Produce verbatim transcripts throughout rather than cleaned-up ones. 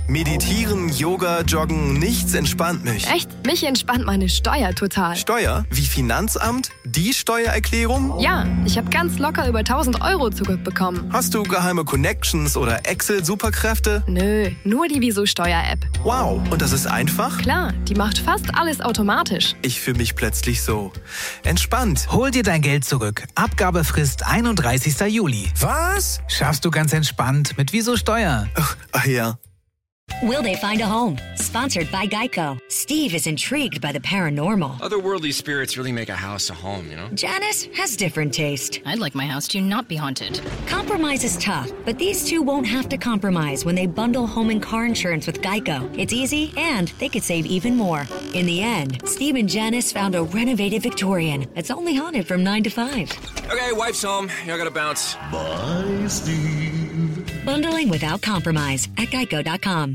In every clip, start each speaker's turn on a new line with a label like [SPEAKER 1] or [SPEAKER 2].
[SPEAKER 1] Meditieren, Yoga, Joggen, nichts entspannt mich.
[SPEAKER 2] Echt? Mich entspannt meine Steuer total.
[SPEAKER 1] Steuer? Wie Finanzamt? Die Steuererklärung?
[SPEAKER 2] Ja, ich habe ganz locker über tausend Euro zurückbekommen.
[SPEAKER 1] Hast du geheime Connections oder Excel-Superkräfte?
[SPEAKER 2] Nö, nur die Wieso-Steuer-App.
[SPEAKER 1] Wow, und das ist einfach?
[SPEAKER 2] Klar, die macht fast alles automatisch.
[SPEAKER 1] Ich fühle mich plötzlich so entspannt.
[SPEAKER 3] Hol dir dein Geld zurück. Abgabefrist einunddreißigster Juli.
[SPEAKER 1] Was?
[SPEAKER 3] Schaffst du ganz entspannt mit Wieso Steuer.
[SPEAKER 1] Ach, ach ja.
[SPEAKER 4] Will they find a home? Sponsored by Geico. Steve is intrigued by the paranormal.
[SPEAKER 5] Otherworldly spirits really make a house a home, you know?
[SPEAKER 4] Janice has different taste.
[SPEAKER 6] I'd like my house to not be haunted.
[SPEAKER 4] Compromise is tough, but these two won't have to compromise when they bundle home and car insurance with Geico. It's easy, and they could save even more. In the end, Steve and Janice found a renovated Victorian that's only haunted from nine to five.
[SPEAKER 5] Okay, wife's home. I gotta bounce.
[SPEAKER 7] Bye, Steve.
[SPEAKER 4] Bundling without compromise at geico dot com.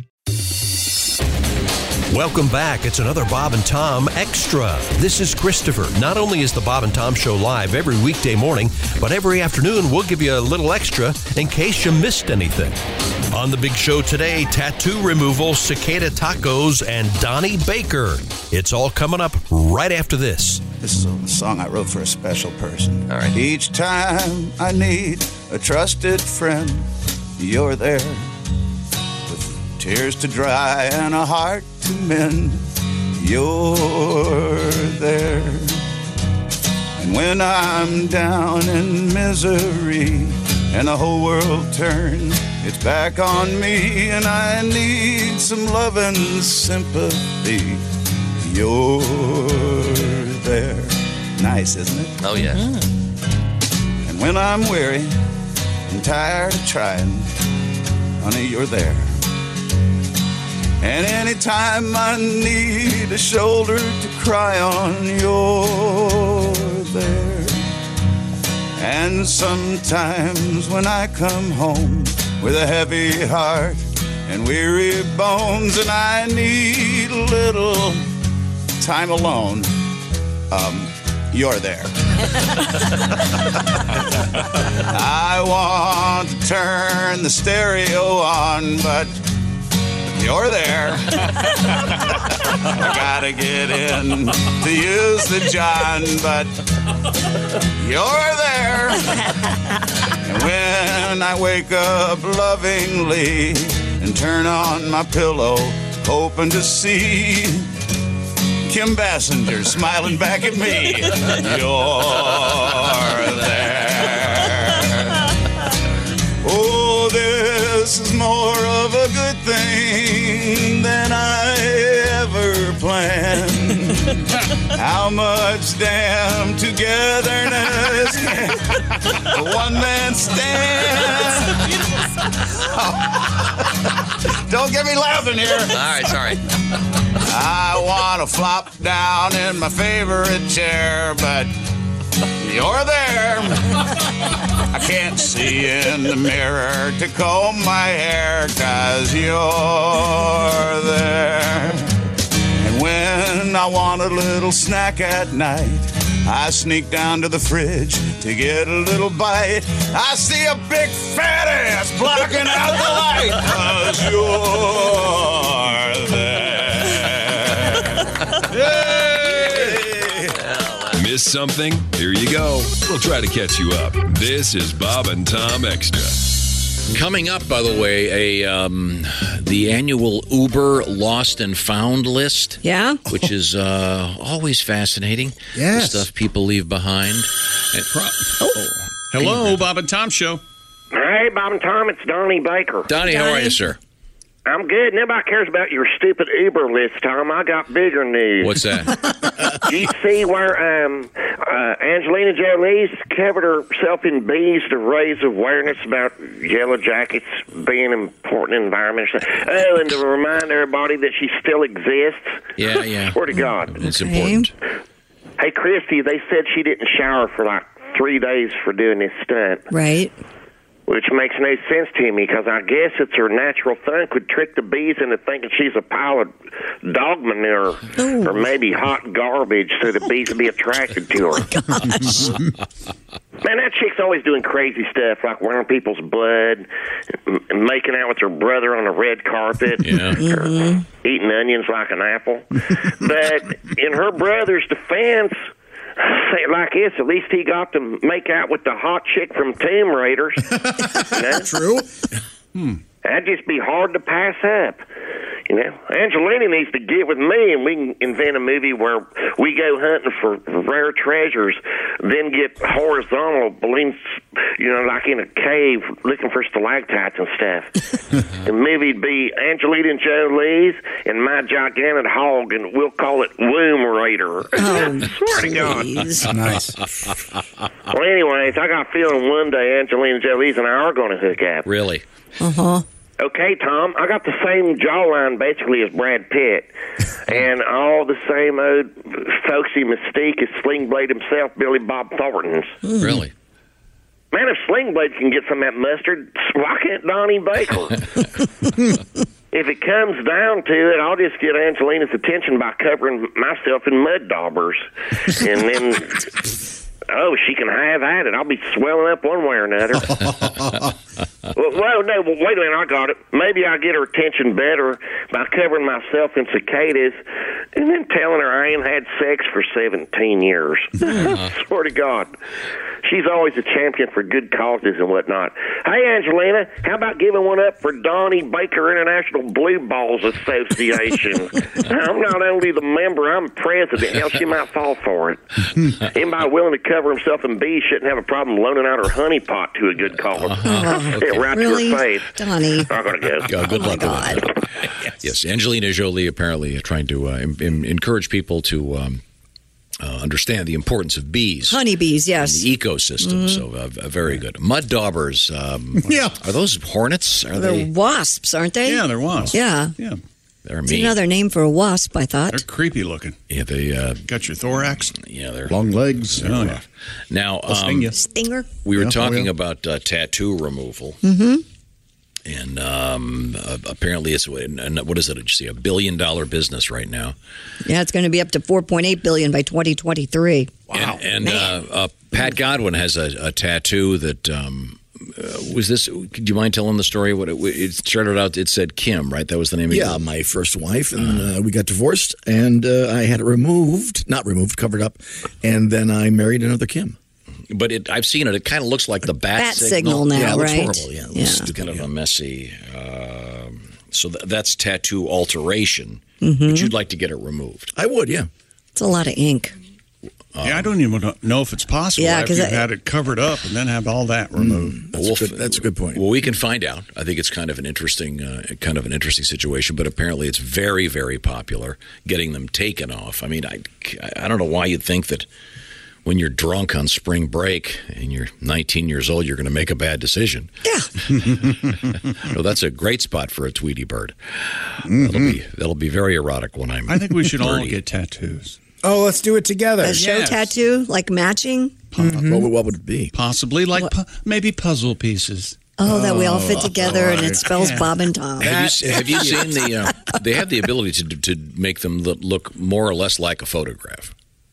[SPEAKER 8] Welcome back. It's another Bob and Tom Extra. This is Christopher. Not only is the Bob and Tom Show live every weekday morning, but every afternoon we'll give you a little extra in case you missed anything. On the big show today, tattoo removal, cicada tacos, and Donnie Baker. It's all coming up right after this.
[SPEAKER 9] This is a song I wrote for a special person.
[SPEAKER 5] All right.
[SPEAKER 9] Each time I need a trusted friend, you're there. With tears to dry and a heart to mend, you're there. And when I'm down in misery and the whole world turns its back on me and I need some love and sympathy, you're there. Nice, isn't it?
[SPEAKER 5] Oh, yes.
[SPEAKER 9] Mm. And when I'm weary and tired of trying, honey, you're there. And anytime I need a shoulder to cry on, you're there. And sometimes when I come home with a heavy heart and weary bones and I need a little time alone, um, you're there. I want to turn the stereo on, but you're there. I gotta get in to use the John, but you're there. And when I wake up lovingly and turn on my pillow, hoping to see Kim Basinger smiling back at me, you're there. Oh, this is more of a good thing than I ever planned. How much damn togetherness can a one man stand? Oh. Don't get me laughing here.
[SPEAKER 5] All right, sorry.
[SPEAKER 9] I want to flop down in my favorite chair, but you're there. I can't see in the mirror to comb my hair, 'cause you're there. And when I want a little snack at night, I sneak down to the fridge to get a little bite. I see a big fat ass blocking out the light, 'cause you're there. Yay!
[SPEAKER 10] Miss something? Here you go. We'll try to catch you up. This is Bob and Tom Extra.
[SPEAKER 11] Coming up, by the way, a um, the annual Uber Lost and Found list.
[SPEAKER 12] Yeah?
[SPEAKER 11] Which is uh, always fascinating.
[SPEAKER 13] Yes.
[SPEAKER 11] The stuff people leave behind. And, oh.
[SPEAKER 13] Hello, Bob and Tom Show.
[SPEAKER 14] Hey, Bob and Tom, it's Donnie Baker.
[SPEAKER 11] Donnie, how are you, sir?
[SPEAKER 14] I'm good. Nobody cares about your stupid Uber list, Tom. I got bigger news.
[SPEAKER 11] What's that?
[SPEAKER 14] Do you see where um, uh, Angelina Jolie's covered herself in bees to raise awareness about Yellow Jackets being important environment? Oh, and to remind everybody that she still exists?
[SPEAKER 11] Yeah, yeah.
[SPEAKER 14] Swear to God.
[SPEAKER 11] It's important.
[SPEAKER 14] Hey, Christy, they said she didn't shower for like three days for doing this stunt.
[SPEAKER 12] Right.
[SPEAKER 14] Which makes no sense to me, because I guess it's her natural thunk would trick the bees into thinking she's a pile of dog manure or maybe hot garbage so the bees would be attracted to her.
[SPEAKER 12] Oh,
[SPEAKER 14] Man, that chick's always doing crazy stuff, like wearing people's blood, and making out with her brother on the red carpet,
[SPEAKER 11] Yeah.
[SPEAKER 14] or
[SPEAKER 12] Mm-hmm.
[SPEAKER 14] eating onions like an apple. But in her brother's defense, say it like this, at least he got to make out with the hot chick from Tomb Raiders. You know?
[SPEAKER 12] True. Hmm.
[SPEAKER 14] That'd just be hard to pass up. You know, Angelina needs to get with me, and we can invent a movie where we go hunting for rare treasures, then get horizontal balloons, you know, like in a cave, looking for stalactites and stuff. The movie'd be Angelina Jolie's and My Gigantic Hog, and we'll call it Womb Raider.
[SPEAKER 12] Oh,
[SPEAKER 14] Swear to God.
[SPEAKER 12] Nice.
[SPEAKER 14] Well, anyways, I got a feeling one day Angelina Jolie's and I are going to hook up.
[SPEAKER 11] Really?
[SPEAKER 12] Uh-huh.
[SPEAKER 14] Okay, Tom, I got the same jawline basically as Brad Pitt, and all the same old folksy mystique as Sling Blade himself, Billy Bob Thornton's.
[SPEAKER 11] Really?
[SPEAKER 14] Man, if Sling Blade can get some of that mustard, why can't Donnie Baker? If it comes down to it, I'll just get Angelina's attention by covering myself in mud daubers, and then... Oh, she can have at it. I'll be swelling up one way or another. well, well, no, well, wait a minute. I got it. Maybe I'll get her attention better by covering myself in cicadas and then telling her I ain't had sex for seventeen years. Swear to God. She's always a champion for good causes and whatnot. Hey, Angelina, how about giving one up for Donnie Baker International Blue Balls Association? I'm not only the member, I'm president. Hell, she might fall for it. Anybody willing to cover himself in bees shouldn't have a problem loaning out her honey pot to a good cause.
[SPEAKER 11] Uh-huh.
[SPEAKER 14] Okay. Right
[SPEAKER 12] Really?
[SPEAKER 14] to her face.
[SPEAKER 12] Donnie.
[SPEAKER 14] I'm going to go.
[SPEAKER 11] Uh, good
[SPEAKER 12] Oh, my
[SPEAKER 11] luck with that.
[SPEAKER 12] God.
[SPEAKER 11] Yes, Angelina Jolie apparently trying to uh, em- em- encourage people to um, uh, understand the importance of bees.
[SPEAKER 12] Honeybees, yes.
[SPEAKER 11] The ecosystem, so uh, v- very good. Mud daubers, um,
[SPEAKER 13] Yeah.
[SPEAKER 11] are those hornets? Are
[SPEAKER 12] They're
[SPEAKER 11] they?
[SPEAKER 12] wasps, aren't they?
[SPEAKER 13] Yeah, there was.
[SPEAKER 12] Yeah.
[SPEAKER 13] Yeah.
[SPEAKER 11] They're
[SPEAKER 12] It's
[SPEAKER 11] mean.
[SPEAKER 12] another name for a wasp, I thought.
[SPEAKER 13] They're creepy looking.
[SPEAKER 11] Yeah, they. Uh,
[SPEAKER 13] Got your thorax.
[SPEAKER 11] yeah, they're
[SPEAKER 15] Long legs.
[SPEAKER 13] Oh, yeah.
[SPEAKER 11] now.
[SPEAKER 13] They'll sting
[SPEAKER 11] Um,
[SPEAKER 13] you.
[SPEAKER 12] Stinger.
[SPEAKER 11] we were
[SPEAKER 15] Yeah, oh,
[SPEAKER 11] talking
[SPEAKER 15] yeah.
[SPEAKER 11] about uh, tattoo removal,
[SPEAKER 12] Mm-hmm.
[SPEAKER 11] and um, uh, apparently it's and what is it? Did you see a billion dollar business right now?
[SPEAKER 12] Yeah, it's going to be up to four point eight billion dollars by twenty twenty-three.
[SPEAKER 11] Wow! And, and uh, uh, Pat Godwin has a, a tattoo that um, uh, was this. Do you mind telling the story? What it, it started out? It said Kim, right? That was the name of
[SPEAKER 15] Yeah,
[SPEAKER 11] your-
[SPEAKER 15] my first wife, and uh, we got divorced, and uh, I had it removed, not removed, covered up, and then I married another Kim.
[SPEAKER 11] But it, I've seen it. It kind of looks like the bat,
[SPEAKER 12] Bat signal now,
[SPEAKER 15] yeah, it looks
[SPEAKER 12] right?
[SPEAKER 15] horrible. Yeah, it looks
[SPEAKER 12] Yeah.
[SPEAKER 11] It's
[SPEAKER 15] stupid,
[SPEAKER 11] kind of
[SPEAKER 15] yeah.
[SPEAKER 11] a messy. Um so th- that's tattoo alteration.
[SPEAKER 12] Mm-hmm.
[SPEAKER 11] But you'd like to get it removed.
[SPEAKER 15] I would, yeah.
[SPEAKER 12] It's a lot of ink.
[SPEAKER 13] Yeah, I don't even know if it's possible
[SPEAKER 12] Yeah,
[SPEAKER 13] after
[SPEAKER 12] 'cause
[SPEAKER 13] you've
[SPEAKER 12] I-
[SPEAKER 13] had it covered up and then have all that removed.
[SPEAKER 15] That's,
[SPEAKER 11] Well,
[SPEAKER 15] a good, that's a good point.
[SPEAKER 11] Well, we can find out. I think it's kind of an interesting, uh, kind of an interesting situation. But apparently, it's very, very popular getting them taken off. I mean, I, I don't know why you'd think that when you're drunk on spring break and you're nineteen years old, you're going to make a bad decision.
[SPEAKER 12] Yeah.
[SPEAKER 11] No, that's a great spot for a Tweety bird.
[SPEAKER 15] Mm-hmm.
[SPEAKER 11] That'll be that'll be very erotic when I'm.
[SPEAKER 13] I think we should all
[SPEAKER 11] thirty.
[SPEAKER 13] get tattoos.
[SPEAKER 16] Oh, let's do it together.
[SPEAKER 12] A show
[SPEAKER 13] Yes.
[SPEAKER 12] tattoo, like matching.
[SPEAKER 15] Mm-hmm. What, would- what would it be?
[SPEAKER 13] Possibly like pu- maybe puzzle pieces.
[SPEAKER 12] Oh, that we all fit together and it
[SPEAKER 13] right.
[SPEAKER 12] spells
[SPEAKER 13] Yeah.
[SPEAKER 12] Bob and Tom.
[SPEAKER 11] Have you, have you seen the? Uh, they have the ability to to make them look, look more or less like a photograph.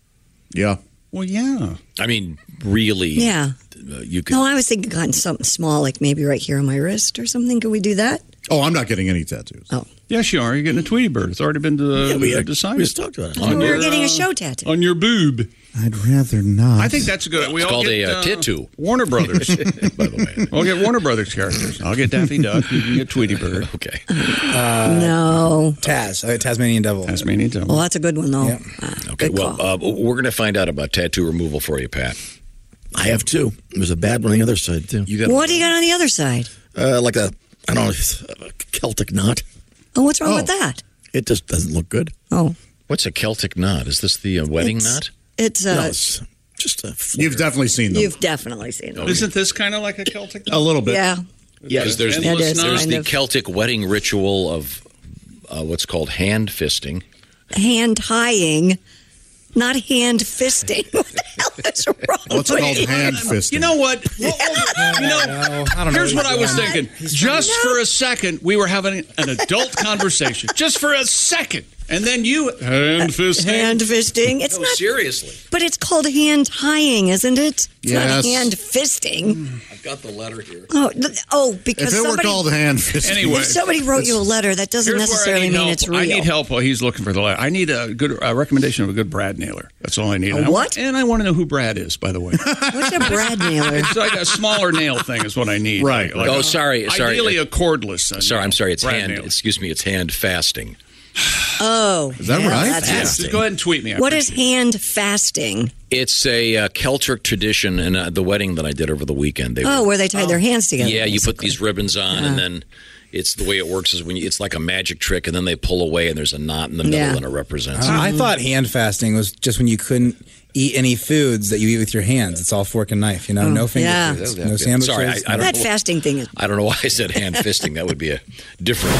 [SPEAKER 15] Yeah.
[SPEAKER 13] Well, yeah.
[SPEAKER 11] I mean, really.
[SPEAKER 12] Yeah.
[SPEAKER 11] Uh, you could.
[SPEAKER 12] No, I was thinking kind of something small, like maybe right here on my wrist or something. Could we do that?
[SPEAKER 15] Oh, I'm not getting any tattoos.
[SPEAKER 12] Oh.
[SPEAKER 13] Yes, you are. You're getting a Tweety bird. It's already been uh,
[SPEAKER 15] Yeah, we,
[SPEAKER 13] decided.
[SPEAKER 15] we just talked about it.
[SPEAKER 12] Oh, we were
[SPEAKER 13] your,
[SPEAKER 12] getting
[SPEAKER 13] uh,
[SPEAKER 12] a show tattoo.
[SPEAKER 13] on your boob.
[SPEAKER 16] I'd rather not.
[SPEAKER 13] I think that's a good. We
[SPEAKER 11] It's
[SPEAKER 13] all
[SPEAKER 11] called
[SPEAKER 13] get,
[SPEAKER 11] a, uh,
[SPEAKER 13] uh,
[SPEAKER 11] tattoo.
[SPEAKER 13] Warner Brothers.
[SPEAKER 11] By the way.
[SPEAKER 13] We'll get Warner Brothers characters. I'll get Daffy Duck. You can get Tweety Bird.
[SPEAKER 11] Okay.
[SPEAKER 16] Uh,
[SPEAKER 12] no.
[SPEAKER 16] Taz, uh, Tasmanian Devil.
[SPEAKER 13] Tasmanian Devil.
[SPEAKER 12] Well, that's a good one, though.
[SPEAKER 16] Yeah.
[SPEAKER 12] Ah,
[SPEAKER 11] Okay.
[SPEAKER 12] good
[SPEAKER 11] Well,
[SPEAKER 12] call.
[SPEAKER 11] uh, we're going to find out about tattoo removal for you, Pat.
[SPEAKER 15] I have two. There's a bad one on the other side, too.
[SPEAKER 11] You got
[SPEAKER 12] What do you got on the other side?
[SPEAKER 15] Uh, like a, I don't know, a Celtic knot.
[SPEAKER 12] Oh, what's wrong
[SPEAKER 15] Oh.
[SPEAKER 12] with that?
[SPEAKER 15] It just doesn't look good.
[SPEAKER 12] Oh.
[SPEAKER 11] What's a Celtic knot? Is this the uh, wedding
[SPEAKER 12] It's-
[SPEAKER 11] knot?
[SPEAKER 12] It's uh,
[SPEAKER 15] No, it's just a flare.
[SPEAKER 17] You've definitely seen them.
[SPEAKER 12] You've definitely seen it.
[SPEAKER 13] Isn't this kind of like a Celtic?
[SPEAKER 17] A little bit.
[SPEAKER 12] Yeah.
[SPEAKER 11] Yeah, there's, there's,
[SPEAKER 12] It is
[SPEAKER 11] there's
[SPEAKER 12] kind
[SPEAKER 11] the
[SPEAKER 12] of.
[SPEAKER 11] Celtic wedding ritual of uh, what's called hand fisting.
[SPEAKER 12] Hand tying, not hand fisting. What the hell is wrong
[SPEAKER 17] What's
[SPEAKER 12] with
[SPEAKER 17] called
[SPEAKER 12] you?
[SPEAKER 17] hand fisting?
[SPEAKER 13] You know what? Well, well, you know,
[SPEAKER 16] I don't know
[SPEAKER 13] here's
[SPEAKER 16] what
[SPEAKER 13] what I
[SPEAKER 16] he's
[SPEAKER 13] was
[SPEAKER 16] doing.
[SPEAKER 13] thinking. Just for a second, we were having an adult conversation. Just for a second. And then you hand fisting.
[SPEAKER 12] Hand fisting. It's
[SPEAKER 11] no,
[SPEAKER 12] not
[SPEAKER 11] seriously.
[SPEAKER 12] But it's called hand tying, isn't it? It's
[SPEAKER 17] Yes.
[SPEAKER 12] not hand fisting.
[SPEAKER 11] I've got the letter here.
[SPEAKER 12] Oh, th- oh, because
[SPEAKER 17] If it
[SPEAKER 12] somebody,
[SPEAKER 17] were called hand fisting.
[SPEAKER 13] Anyway,
[SPEAKER 12] if somebody wrote you a letter, that doesn't
[SPEAKER 13] here's where I
[SPEAKER 12] necessarily
[SPEAKER 13] need
[SPEAKER 12] mean
[SPEAKER 13] help.
[SPEAKER 12] it's real.
[SPEAKER 13] I need help while he's looking for the letter. I need a good a recommendation of a good Brad nailer. That's all I need.
[SPEAKER 12] A
[SPEAKER 13] And I
[SPEAKER 12] what?
[SPEAKER 13] want- and I want to know who Brad is, by the way.
[SPEAKER 12] What's a Brad nailer?
[SPEAKER 13] It's like a smaller nail thing is what I need.
[SPEAKER 17] Right.
[SPEAKER 13] Like,
[SPEAKER 11] Oh,
[SPEAKER 13] like,
[SPEAKER 11] sorry, sorry.
[SPEAKER 13] Ideally a cordless. Uh,
[SPEAKER 11] Sorry, I'm sorry. It's
[SPEAKER 13] Brad
[SPEAKER 11] hand.
[SPEAKER 13] nail.
[SPEAKER 11] Excuse me. It's hand fasting.
[SPEAKER 12] Oh,
[SPEAKER 17] Is that
[SPEAKER 12] yeah,
[SPEAKER 17] right?
[SPEAKER 12] That's
[SPEAKER 13] Yeah,
[SPEAKER 12] fasting.
[SPEAKER 13] just go ahead and tweet me. I
[SPEAKER 12] What is
[SPEAKER 13] appreciate
[SPEAKER 12] hand fasting?
[SPEAKER 11] It's a uh, Celtic tradition, and uh, the wedding that I did over the weekend. They
[SPEAKER 12] Oh, where they tie their hands together.
[SPEAKER 11] yeah, you put
[SPEAKER 12] basically.
[SPEAKER 11] these ribbons on, and then it's the way it works is when you, it's like a magic trick, and then they pull away, and there's a knot in the middle,
[SPEAKER 12] Yeah.
[SPEAKER 11] and it represents.
[SPEAKER 16] Uh, I thought hand fasting was just when you couldn't eat any foods that you eat with your hands. It's all fork and knife, you know, no finger
[SPEAKER 12] yeah.
[SPEAKER 16] foods,
[SPEAKER 11] Yeah.
[SPEAKER 16] no sandwiches.
[SPEAKER 11] Sorry, I- I don't
[SPEAKER 12] That
[SPEAKER 11] know.
[SPEAKER 12] fasting thing is.
[SPEAKER 11] I don't know why I said hand fisting. That would be a different.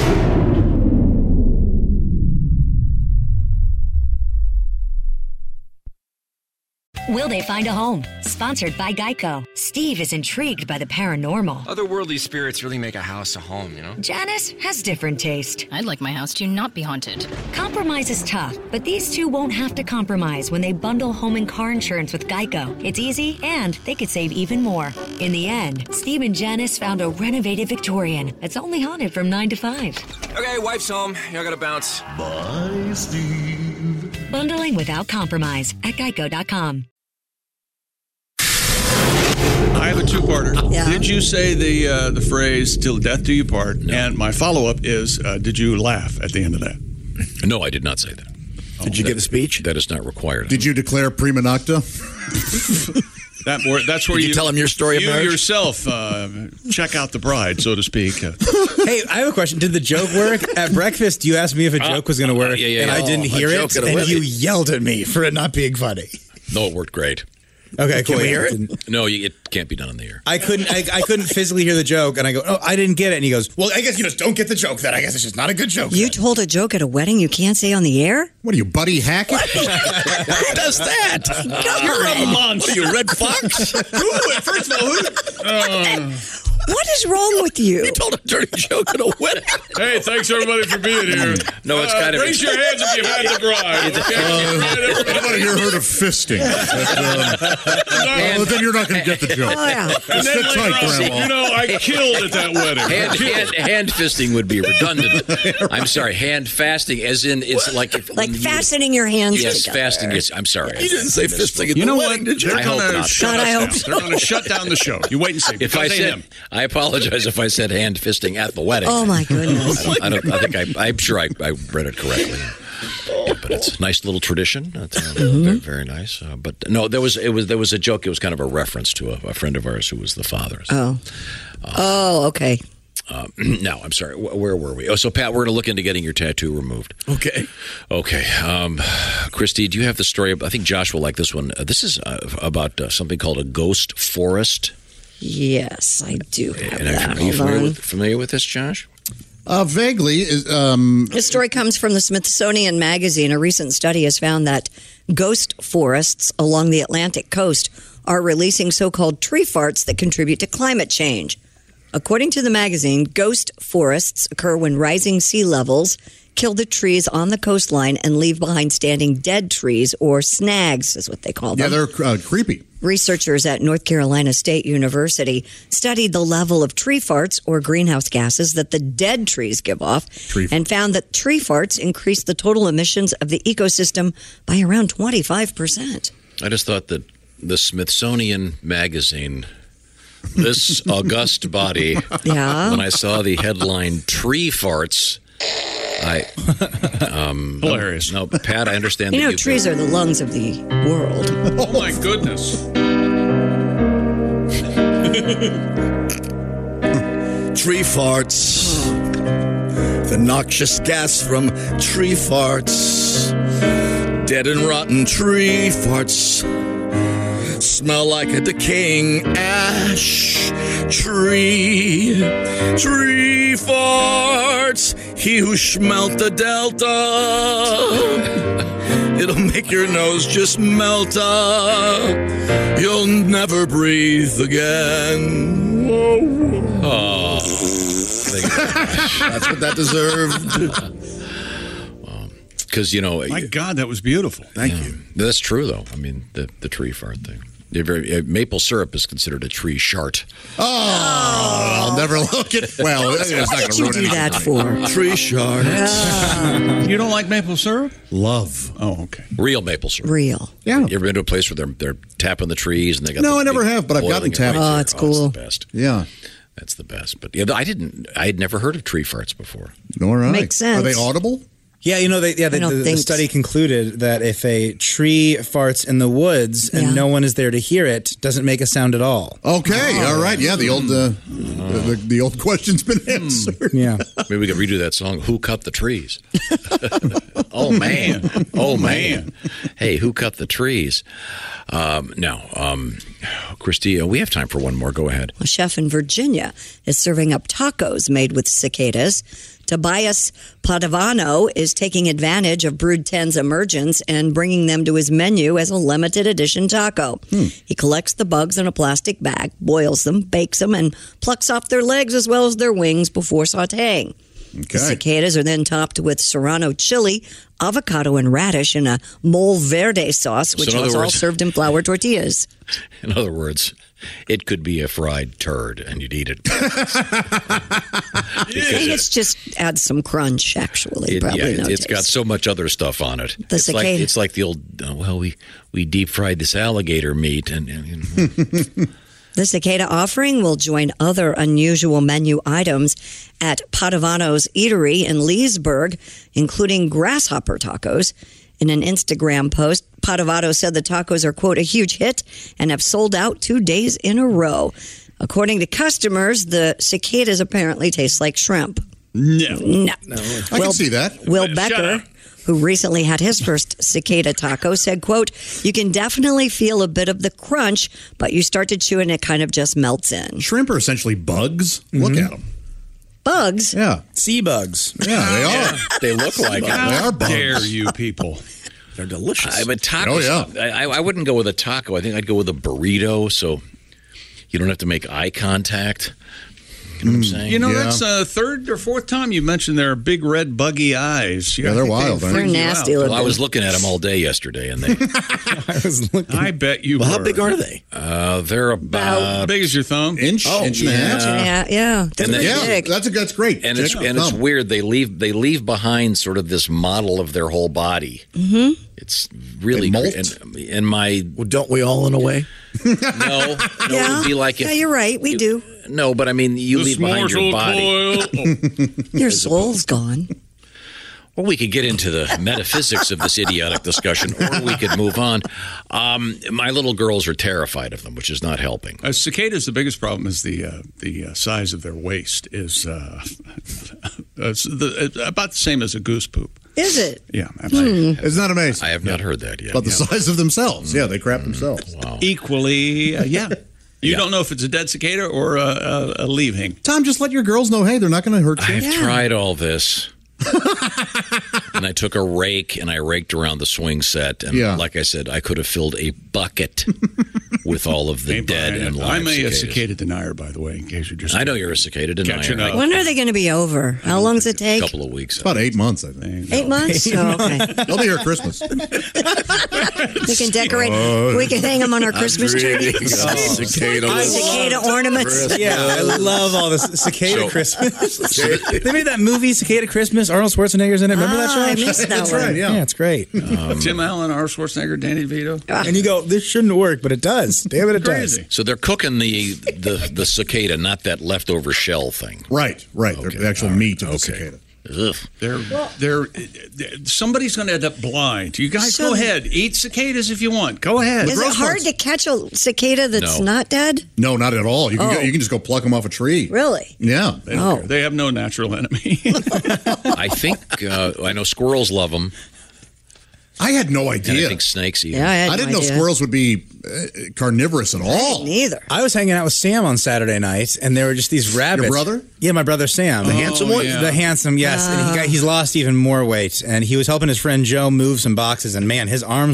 [SPEAKER 4] Will they find a home? Sponsored by Geico. Steve is intrigued by the paranormal.
[SPEAKER 5] Otherworldly spirits really make a house a home, you know?
[SPEAKER 4] Janice has different taste.
[SPEAKER 6] I'd like my house to not be haunted.
[SPEAKER 4] Compromise is tough, but these two won't have to compromise when they bundle home and car insurance with Geico. It's easy, and they could save even more. In the end, Steve and Janice found a renovated Victorian that's only haunted from nine to five.
[SPEAKER 5] Okay, wife's home. Y'all gotta bounce.
[SPEAKER 7] Bye, Steve.
[SPEAKER 4] Bundling without compromise at geico dot com.
[SPEAKER 13] I have a two-parter.
[SPEAKER 12] Yeah.
[SPEAKER 13] Did you say the uh, the phrase "till death do you part"? No. And my follow-up is, uh, did you laugh at the end of that?
[SPEAKER 11] No, I did not say that.
[SPEAKER 15] Did you
[SPEAKER 11] that,
[SPEAKER 15] give a speech?
[SPEAKER 11] That is not required.
[SPEAKER 17] Did you declare prima nocta?
[SPEAKER 13] That where, that's where
[SPEAKER 15] Did you,
[SPEAKER 13] you
[SPEAKER 15] tell him your story of
[SPEAKER 13] you
[SPEAKER 15] marriage?
[SPEAKER 13] yourself uh, check out the bride, so to speak. Uh,
[SPEAKER 16] Hey, I have a question. Did the joke work? At breakfast, you asked me if a joke was going to work,
[SPEAKER 11] uh, yeah, yeah,
[SPEAKER 16] and
[SPEAKER 11] yeah.
[SPEAKER 16] I didn't
[SPEAKER 11] Oh, a
[SPEAKER 16] hear
[SPEAKER 11] joke
[SPEAKER 16] it,
[SPEAKER 11] at a
[SPEAKER 16] and
[SPEAKER 11] wedding.
[SPEAKER 16] you yelled at me for it not being funny.
[SPEAKER 11] No, it worked great.
[SPEAKER 16] Okay, cool.
[SPEAKER 15] we
[SPEAKER 16] yeah,
[SPEAKER 15] hear it?
[SPEAKER 16] didn't-
[SPEAKER 11] No, you, it can't be done on the air.
[SPEAKER 16] I couldn't. I, I couldn't physically hear the joke, and I go, "Oh, I didn't get it." And he goes, "Well, I guess you just don't get the joke. Then I guess it's just not a good joke."
[SPEAKER 12] You
[SPEAKER 16] then."
[SPEAKER 12] told a joke at a wedding you can't say on the air?
[SPEAKER 17] What are you, Buddy Hackett?
[SPEAKER 15] Who does that?
[SPEAKER 13] You're a monster.
[SPEAKER 15] What are you, Red Fox?
[SPEAKER 13] Who? First of all, who? Uh,
[SPEAKER 12] What is wrong with you?
[SPEAKER 15] You told a dirty joke at a wedding.
[SPEAKER 13] hey, thanks everybody for being here.
[SPEAKER 11] No, it's
[SPEAKER 13] Uh,
[SPEAKER 11] kind of-
[SPEAKER 13] raise your hands if you've had the bride. Okay?
[SPEAKER 17] I thought you heard of fisting. But, um, well, then you're not going to get the joke.
[SPEAKER 12] Oh, yeah.
[SPEAKER 13] And then
[SPEAKER 17] Sit
[SPEAKER 13] later
[SPEAKER 17] tight,
[SPEAKER 13] on,
[SPEAKER 17] Grandma.
[SPEAKER 13] you know, I killed at that wedding.
[SPEAKER 11] Hand,
[SPEAKER 13] Killed.
[SPEAKER 11] hand, hand fisting would be redundant. I'm sorry, hand fasting, as in it's like if,
[SPEAKER 12] Like
[SPEAKER 11] when you-
[SPEAKER 12] fastening your hands
[SPEAKER 11] Yes,
[SPEAKER 12] together.
[SPEAKER 11] fasting. Yes, I'm sorry.
[SPEAKER 15] You didn't say fisting at
[SPEAKER 13] You
[SPEAKER 15] the
[SPEAKER 13] know
[SPEAKER 15] wedding,
[SPEAKER 13] what?
[SPEAKER 15] did you?
[SPEAKER 13] They're
[SPEAKER 11] I hope
[SPEAKER 13] gonna
[SPEAKER 11] not.
[SPEAKER 13] shut
[SPEAKER 12] God,
[SPEAKER 13] us
[SPEAKER 12] I hope
[SPEAKER 13] down.
[SPEAKER 12] so.
[SPEAKER 13] They're going to shut down the show. You wait and see.
[SPEAKER 11] If I
[SPEAKER 13] Don't say
[SPEAKER 11] said,
[SPEAKER 13] him.
[SPEAKER 11] I apologize if I said hand fisting at the wedding.
[SPEAKER 12] Oh, my goodness.
[SPEAKER 11] I, don't, I, don't, I think I, I'm sure I, I read it correctly. But it's a nice little tradition. It's, uh,
[SPEAKER 12] Mm-hmm.
[SPEAKER 11] very, very nice. Uh, but no, there was it was there was a joke. It was kind of a reference to a, a friend of ours who was the father. So,
[SPEAKER 12] Oh. Oh, okay.
[SPEAKER 11] uh, no, I'm sorry. Wh- Where were we? Oh, so Pat, we're going to look into getting your tattoo removed.
[SPEAKER 15] Okay.
[SPEAKER 11] Okay. Um, Christy, do you have the story? I think Josh will like this one. Uh, this is uh, about uh, something called a ghost forest.
[SPEAKER 12] Yes, I do have
[SPEAKER 11] And
[SPEAKER 12] that.
[SPEAKER 11] are you
[SPEAKER 12] Hold
[SPEAKER 11] familiar
[SPEAKER 12] on.
[SPEAKER 11] with, familiar with this, Josh?
[SPEAKER 17] Uh, vaguely. Is, um,
[SPEAKER 12] This story comes from the Smithsonian Magazine. A recent study has found that ghost forests along the Atlantic coast are releasing so-called tree farts that contribute to climate change. According to the magazine, ghost forests occur when rising sea levels kill the trees on the coastline and leave behind standing dead trees, or snags is what they call
[SPEAKER 17] yeah,
[SPEAKER 12] them.
[SPEAKER 17] they're uh, creepy.
[SPEAKER 12] Researchers at North Carolina State University studied the level of tree farts, or greenhouse gases, that the dead trees give off,
[SPEAKER 17] Tree
[SPEAKER 12] and found that tree farts increase the total emissions of the ecosystem by around twenty-five percent.
[SPEAKER 11] I just thought that the Smithsonian Magazine, this august body,
[SPEAKER 12] Yeah.
[SPEAKER 11] when I saw the headline "Tree Farts," I um,
[SPEAKER 13] Hilarious.
[SPEAKER 11] No, no, Pat, I understand
[SPEAKER 12] You
[SPEAKER 11] that
[SPEAKER 12] know,
[SPEAKER 11] you
[SPEAKER 12] trees are the lungs of the world.
[SPEAKER 13] Oh, my goodness.
[SPEAKER 15] Tree farts. The noxious gas from tree farts. Dead and rotten tree farts. Smell like a decaying ash tree. Tree farts. He who smelt the delta. It'll make your nose just melt up. You'll never breathe again.
[SPEAKER 11] Oh,
[SPEAKER 15] That's what that deserved.
[SPEAKER 11] Because, you know...
[SPEAKER 13] My God, that was beautiful.
[SPEAKER 17] Thank
[SPEAKER 11] yeah,
[SPEAKER 17] you.
[SPEAKER 11] That's true, though. I mean, the, the tree fart thing. They're very, uh, maple syrup is considered a tree shart.
[SPEAKER 17] Oh, I'll never look at. Well, it's not
[SPEAKER 12] What did you do that for?
[SPEAKER 11] Tree shart.
[SPEAKER 13] You don't like maple syrup?
[SPEAKER 17] Love.
[SPEAKER 13] Oh, okay.
[SPEAKER 11] Real maple syrup.
[SPEAKER 12] Real.
[SPEAKER 17] Yeah.
[SPEAKER 11] You ever been to a place where they're they're tapping the trees and they got?
[SPEAKER 17] No,
[SPEAKER 11] the
[SPEAKER 17] I never
[SPEAKER 11] big
[SPEAKER 17] have, but I've gotten
[SPEAKER 11] boiling
[SPEAKER 17] tapped.
[SPEAKER 11] it right
[SPEAKER 12] Oh,
[SPEAKER 11] there.
[SPEAKER 12] it's cool.
[SPEAKER 11] It's the best.
[SPEAKER 17] Yeah.
[SPEAKER 11] That's the best. But yeah, I didn't. I had never heard of tree farts before.
[SPEAKER 17] All right.
[SPEAKER 12] Makes sense.
[SPEAKER 17] Are they audible?
[SPEAKER 16] Yeah, you know, they, yeah, the,
[SPEAKER 12] I don't
[SPEAKER 16] the, the
[SPEAKER 12] think
[SPEAKER 16] study
[SPEAKER 12] so.
[SPEAKER 16] concluded that if a tree farts in the woods and
[SPEAKER 12] Yeah.
[SPEAKER 16] no one is there to hear it, doesn't make a sound at all.
[SPEAKER 17] Okay. All right. Yeah. The old uh, the, the, the old question's been answered.
[SPEAKER 16] Yeah.
[SPEAKER 11] Maybe we could redo that song. Who cut the trees? Oh man! Oh man! Hey, who cut the trees? Um, now, um, Christy, uh, we have time for one more. Go ahead.
[SPEAKER 12] A chef in Virginia is serving up tacos made with cicadas. Tobias Padovano is taking advantage of Brood ten's emergence and bringing them to his menu as a limited edition taco. Hmm. He collects the bugs in a plastic bag, boils them, bakes them, and plucks off their legs as well as their wings before sautéing.
[SPEAKER 17] Okay.
[SPEAKER 12] The cicadas are then topped with serrano chili, avocado, and radish in a mole verde sauce,
[SPEAKER 11] So
[SPEAKER 12] which
[SPEAKER 11] in other
[SPEAKER 12] was all
[SPEAKER 11] words-
[SPEAKER 12] served in flour tortillas.
[SPEAKER 11] In other words, it could be a fried turd, and you'd eat it.
[SPEAKER 12] I think it's just adds some crunch, actually.
[SPEAKER 11] It,
[SPEAKER 12] probably
[SPEAKER 11] yeah,
[SPEAKER 12] no
[SPEAKER 11] it's
[SPEAKER 12] taste.
[SPEAKER 11] got so much other stuff on it.
[SPEAKER 12] The
[SPEAKER 11] it's like
[SPEAKER 12] cicada.
[SPEAKER 11] it's like the old. Uh, well, we we deep fried this alligator meat, and, and you know.
[SPEAKER 12] The cicada offering will join other unusual menu items at Padovano's Eatery in Leesburg, including grasshopper tacos. In an Instagram post, Padovano said the tacos are, quote, a huge hit and have sold out two days in a row. According to customers, the cicadas apparently taste like shrimp.
[SPEAKER 13] No.
[SPEAKER 12] No.
[SPEAKER 17] I can see that.
[SPEAKER 12] Will
[SPEAKER 13] Shut
[SPEAKER 12] Becker,
[SPEAKER 13] up.
[SPEAKER 12] who recently had his first cicada taco, said, quote, you can definitely feel a bit of the crunch, but you start to chew and it kind of just melts in.
[SPEAKER 17] Shrimp are essentially bugs. Look at them.
[SPEAKER 12] Bugs?
[SPEAKER 17] Yeah.
[SPEAKER 16] Sea bugs.
[SPEAKER 17] Yeah, they are.
[SPEAKER 11] They look like it.
[SPEAKER 17] They are bugs.
[SPEAKER 13] Dare you people?
[SPEAKER 11] They're delicious. I, but tacos,
[SPEAKER 17] Oh, yeah.
[SPEAKER 11] I, I wouldn't go with a taco. I think I'd go with a burrito, so you don't have to make eye contact. You know what I'm saying?
[SPEAKER 13] You know,
[SPEAKER 17] Yeah.
[SPEAKER 13] that's the third or fourth time you mentioned their big red buggy eyes.
[SPEAKER 17] Yeah, they're wild,
[SPEAKER 13] They
[SPEAKER 17] aren't
[SPEAKER 12] They're
[SPEAKER 13] freak you
[SPEAKER 12] nasty
[SPEAKER 13] out.
[SPEAKER 12] looking.
[SPEAKER 11] Well, I was looking at them all day yesterday, and they
[SPEAKER 16] I was looking.
[SPEAKER 13] I bet you
[SPEAKER 11] well,
[SPEAKER 13] were.
[SPEAKER 11] how big are they? Uh, they're
[SPEAKER 13] How
[SPEAKER 11] about
[SPEAKER 13] big is your thumb?
[SPEAKER 17] Inch,
[SPEAKER 11] Oh,
[SPEAKER 17] inch and a half.
[SPEAKER 11] yeah.
[SPEAKER 12] Yeah, yeah. They're
[SPEAKER 11] And they-
[SPEAKER 12] pretty
[SPEAKER 17] Yeah,
[SPEAKER 12] big.
[SPEAKER 17] that's a, that's great.
[SPEAKER 11] and it's
[SPEAKER 17] Check
[SPEAKER 11] and it's
[SPEAKER 17] thumb.
[SPEAKER 11] weird. They leave they leave behind sort of this model of their whole body. Mm-hmm. It's really
[SPEAKER 17] They molt?
[SPEAKER 11] cre- and, and my
[SPEAKER 18] Well, don't we all in a way?
[SPEAKER 11] no, no it
[SPEAKER 12] Yeah.
[SPEAKER 11] would be like if
[SPEAKER 12] Yeah, you're right. We do.
[SPEAKER 11] no, but I mean you
[SPEAKER 13] The
[SPEAKER 11] leave behind your
[SPEAKER 13] Smorsel
[SPEAKER 11] body.
[SPEAKER 13] coil. Oh.
[SPEAKER 12] Your soul's gone.
[SPEAKER 11] Well, we could get into the metaphysics of this idiotic discussion, or we could move on. Um, my little girls are terrified of them, which is not helping.
[SPEAKER 13] Uh, cicadas, the biggest problem is the uh, the uh, size of their waist is uh, it's the, it's about the same as a goose poop.
[SPEAKER 12] Is it?
[SPEAKER 13] Yeah, absolutely.
[SPEAKER 17] Isn't that amazing?
[SPEAKER 11] I have not heard that yet.
[SPEAKER 17] About the size of themselves. Yeah, they crap themselves.
[SPEAKER 11] Wow.
[SPEAKER 13] Equally, uh, yeah. You
[SPEAKER 11] Yeah.
[SPEAKER 13] don't know if it's a dead cicada or a, a, a leaving.
[SPEAKER 17] Tom, just let your girls know, hey, they're not going to hurt you.
[SPEAKER 11] I've
[SPEAKER 12] Yeah.
[SPEAKER 11] tried all this. And I took a rake and I raked around the swing set. And
[SPEAKER 17] Yeah.
[SPEAKER 11] like I said, I could have filled a bucket with all of the
[SPEAKER 13] Ain't
[SPEAKER 11] dead
[SPEAKER 13] buying
[SPEAKER 11] and
[SPEAKER 13] it.
[SPEAKER 11] live
[SPEAKER 13] I'm a
[SPEAKER 11] cicadas.
[SPEAKER 13] cicada denier, by the way, in case you're just.
[SPEAKER 11] I know you're a cicada denier.
[SPEAKER 13] Catching up.
[SPEAKER 12] When are they going to be over? How long does it
[SPEAKER 11] A
[SPEAKER 12] take?
[SPEAKER 11] couple of weeks.
[SPEAKER 17] About eight months, I think.
[SPEAKER 12] Eight months? Oh, okay.
[SPEAKER 17] They'll be here at Christmas.
[SPEAKER 12] We can decorate. We can hang them on our Christmas tree.
[SPEAKER 18] Cicada.
[SPEAKER 12] Cicada ornaments.
[SPEAKER 16] Yeah, I love all this Cicada
[SPEAKER 11] So-
[SPEAKER 16] Christmas. They made that movie Cicada Christmas. Arnold Schwarzenegger's in it. Remember that
[SPEAKER 12] Ah,
[SPEAKER 16] show?
[SPEAKER 12] I missed that
[SPEAKER 17] That's
[SPEAKER 12] one.
[SPEAKER 17] right, yeah.
[SPEAKER 16] Yeah, it's great.
[SPEAKER 13] Tim Allen, Arnold Schwarzenegger, Danny DeVito.
[SPEAKER 16] And you go, this shouldn't work, but it does. Damn it, it does.
[SPEAKER 13] Crazy.
[SPEAKER 11] So they're cooking the, the, the cicada, not that leftover shell thing.
[SPEAKER 17] Right, right. They're the actual meat of the
[SPEAKER 11] Okay.
[SPEAKER 17] cicada.
[SPEAKER 11] Ugh.
[SPEAKER 13] They're, they're, somebody's going to end up blind. You guys
[SPEAKER 12] So-
[SPEAKER 13] go ahead. Eat cicadas if you want. Go ahead.
[SPEAKER 12] Is it hard to catch a cicada that's
[SPEAKER 11] No.
[SPEAKER 12] not dead?
[SPEAKER 17] No, not at all. You can,
[SPEAKER 12] Oh.
[SPEAKER 17] go, you can just go pluck them off a tree.
[SPEAKER 12] Really?
[SPEAKER 17] Yeah.
[SPEAKER 13] They, don't
[SPEAKER 12] Oh.
[SPEAKER 13] care. They have no natural enemy.
[SPEAKER 11] I think, uh, I know squirrels love them.
[SPEAKER 17] I had no
[SPEAKER 11] And
[SPEAKER 17] idea.
[SPEAKER 11] I think snakes eat
[SPEAKER 12] Yeah, I
[SPEAKER 11] them.
[SPEAKER 12] had
[SPEAKER 17] I didn't
[SPEAKER 12] no
[SPEAKER 17] know
[SPEAKER 12] idea.
[SPEAKER 17] squirrels would be uh, carnivorous at all.
[SPEAKER 12] Neither.
[SPEAKER 16] I was hanging out with Sam on Saturday night, and there were just these rabbits.
[SPEAKER 17] brother?
[SPEAKER 16] Yeah, my brother Sam.
[SPEAKER 13] The handsome one? yeah.
[SPEAKER 16] The handsome, yes. And he got, he's lost even more weight. And he was helping his friend Joe move some boxes, and man, his arms were just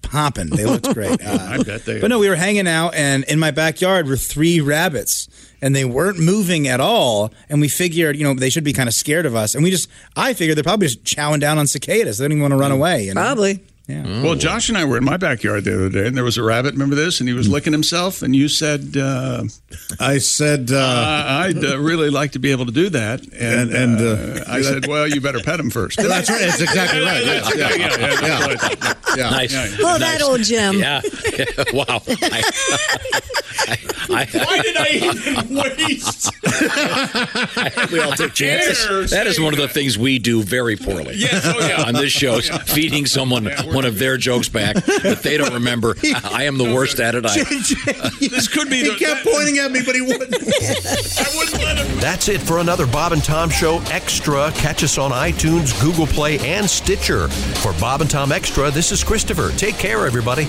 [SPEAKER 16] popping. They looked great. Uh,
[SPEAKER 13] I bet they.
[SPEAKER 16] But no, we were hanging out, and in my backyard were three rabbits, and they weren't moving at all. And we figured, you know, they should be kind of scared of us. And we just, I figured they're probably just chowing down on cicadas. They don't even want to run away. You know?
[SPEAKER 12] Probably.
[SPEAKER 16] Yeah.
[SPEAKER 13] Oh. Well, Josh and I were in my backyard the other day, and there was a rabbit. Remember this? And he was licking himself. And you said, uh,
[SPEAKER 17] "I said uh,
[SPEAKER 13] I'd uh, really like to be able to do that." And, and, and uh, I said, "Well, you better pet him first."
[SPEAKER 17] That's right. That's exactly right.
[SPEAKER 13] Yeah, yeah, yeah. yeah, yeah,
[SPEAKER 17] yeah.
[SPEAKER 13] Right.
[SPEAKER 11] yeah. Nice.
[SPEAKER 13] Yeah.
[SPEAKER 12] Oh,
[SPEAKER 11] nice.
[SPEAKER 12] that old Jim.
[SPEAKER 11] Yeah. Wow. I, I, I,
[SPEAKER 13] Why did I even waste?
[SPEAKER 11] we all take chances. That is one of the things we do very poorly.
[SPEAKER 13] Yes, oh, yeah.
[SPEAKER 11] On this show, yeah. feeding someone yeah, one of their jokes back that they don't remember. I am the worst at it. I,
[SPEAKER 13] this could be.
[SPEAKER 17] He
[SPEAKER 13] the,
[SPEAKER 17] kept
[SPEAKER 13] that,
[SPEAKER 17] pointing at me, but he wouldn't.
[SPEAKER 13] I wouldn't let him.
[SPEAKER 8] That's it for another Bob and Tom Show Extra. Catch us on iTunes, Google Play, and Stitcher. For Bob and Tom Extra, this is Christopher. Take care, everybody.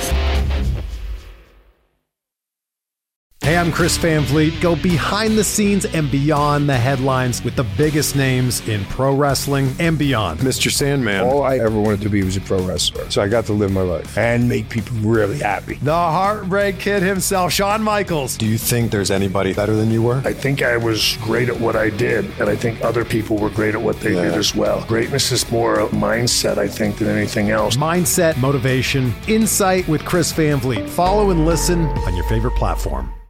[SPEAKER 19] Hey, I'm Chris Van Vliet. Go behind the scenes and beyond the headlines with the biggest names in pro wrestling and beyond.
[SPEAKER 20] Mister Sandman. All I ever wanted to be was a pro wrestler. So I got to live my life and make people really happy.
[SPEAKER 19] The Heartbreak Kid himself, Shawn Michaels.
[SPEAKER 20] Do you think there's anybody better than you were?
[SPEAKER 21] I think I was great at what I did, and I think other people were great at what they yeah. did as well. Greatness is more a mindset, I think, than anything else.
[SPEAKER 19] Mindset, motivation, insight with Chris Van Vliet. Follow and listen on your favorite platform.